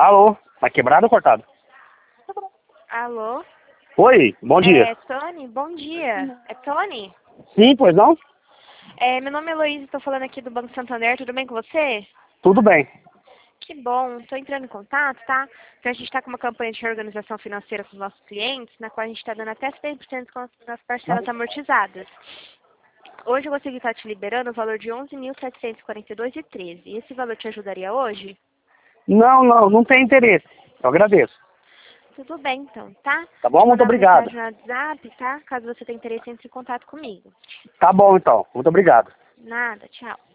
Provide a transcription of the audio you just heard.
Alô? Tá quebrado ou cortado? Alô? Oi, bom dia. É Tony? Bom dia. É Tony? Sim, pois não? Meu nome é Heloísa, estou falando aqui do Banco Santander, tudo bem com você? Tudo bem. Que bom, estou entrando em contato, tá? Então a gente está com uma campanha de reorganização financeira com os nossos clientes, na qual a gente está dando até 100% nas parcelas amortizadas. Hoje eu consegui estar te liberando o valor de 11.742,13. E esse valor te ajudaria hoje? Não tem interesse. Eu agradeço. Tudo bem, então, tá? Tá Te bom? Muito mandar uma obrigado. mensagem no WhatsApp, tá? Caso você tenha interesse, entre em contato comigo. Tá bom, então. Muito obrigado. Nada, tchau.